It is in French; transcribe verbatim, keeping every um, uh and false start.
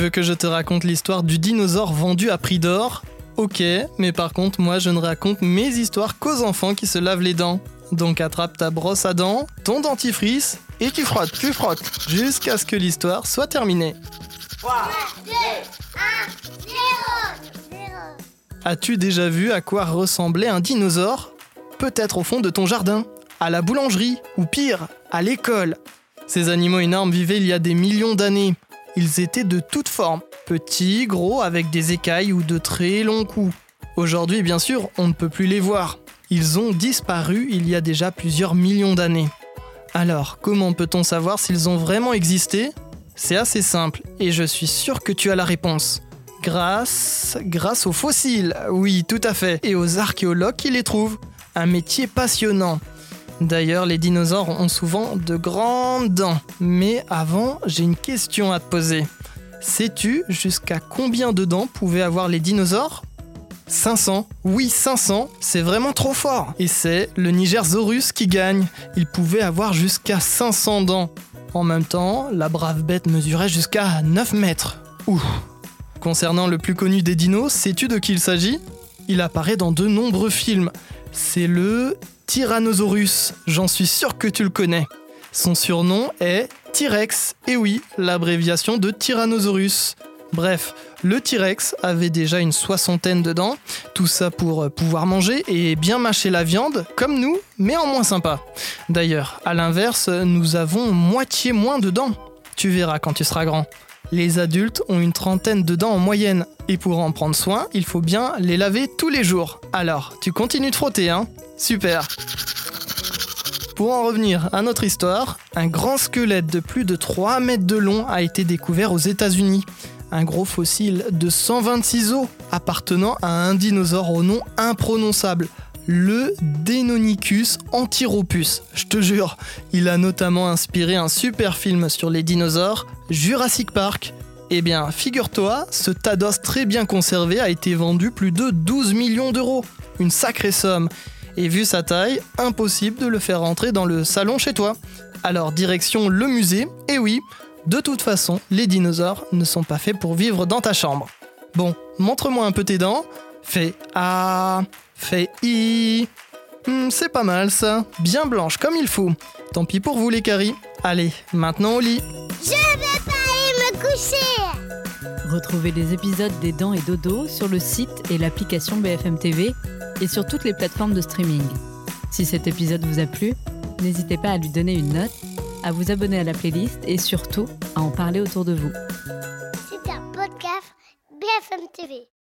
veux que je te raconte l'histoire du dinosaure vendu à prix d'or ? Ok, mais par contre, moi je ne raconte mes histoires qu'aux enfants qui se lavent les dents. Donc attrape ta brosse à dents, ton dentifrice, et tu frottes, tu frottes, jusqu'à ce que l'histoire soit terminée. trois, deux, un, zéro. As-tu déjà vu à quoi ressemblait un dinosaure ? Peut-être au fond de ton jardin, à la boulangerie, ou pire, à l'école. Ces animaux énormes vivaient il y a des millions d'années. Ils étaient de toutes formes, petits, gros, avec des écailles ou de très longs coups. Aujourd'hui, bien sûr, on ne peut plus les voir. Ils ont disparu il y a déjà plusieurs millions d'années. Alors, comment peut-on savoir s'ils ont vraiment existé ? C'est assez simple, et je suis sûr que tu as la réponse. Grâce... grâce aux fossiles, oui, tout à fait, et aux archéologues qui les trouvent. Un métier passionnant. D'ailleurs, les dinosaures ont souvent de grandes dents. Mais avant, j'ai une question à te poser. Sais-tu jusqu'à combien de dents pouvaient avoir les dinosaures ? cinq cents. Oui, cinq cents, c'est vraiment trop fort. Et c'est le Nigersaurus qui gagne. Il pouvait avoir jusqu'à cinq cents dents. En même temps, la brave bête mesurait jusqu'à neuf mètres. Ouh. Concernant le plus connu des dinos, sais-tu de qui il s'agit ? Il apparaît dans de nombreux films. C'est le Tyrannosaurus. J'en suis sûr que tu le connais. Son surnom est T-Rex. Et oui, l'abréviation de Tyrannosaurus. Bref, le T-Rex avait déjà une soixantaine de dents, tout ça pour pouvoir manger et bien mâcher la viande, comme nous, mais en moins sympa. D'ailleurs, à l'inverse, nous avons moitié moins de dents. Tu verras quand tu seras grand. Les adultes ont une trentaine de dents en moyenne, et pour en prendre soin, il faut bien les laver tous les jours. Alors, tu continues de frotter, hein ? Super. Pour en revenir à notre histoire, un grand squelette de plus de trois mètres de long a été découvert aux États-Unis. Un gros fossile de cent vingt-six os appartenant à un dinosaure au nom imprononçable, le Deinonychus antiropus. Je te jure, il a notamment inspiré un super film sur les dinosaures, Jurassic Park. Eh bien, figure-toi, ce tas d'os très bien conservé a été vendu plus de douze millions d'euros. Une sacrée somme. Et vu sa taille, impossible de le faire rentrer dans le salon chez toi. Alors, direction le musée, et oui, de toute façon, les dinosaures ne sont pas faits pour vivre dans ta chambre. Bon, montre-moi un peu tes dents. Fais A, fais I. Hmm, c'est pas mal ça, bien blanche comme il faut. Tant pis pour vous les caries. Allez, maintenant au lit. Je vais pas aller me coucher. Retrouvez les épisodes des Dents et Dodo sur le site et l'application B F M T V et sur toutes les plateformes de streaming. Si cet épisode vous a plu, n'hésitez pas à lui donner une note, à vous abonner à la playlist et surtout à en parler autour de vous. C'est un podcast B F M T V.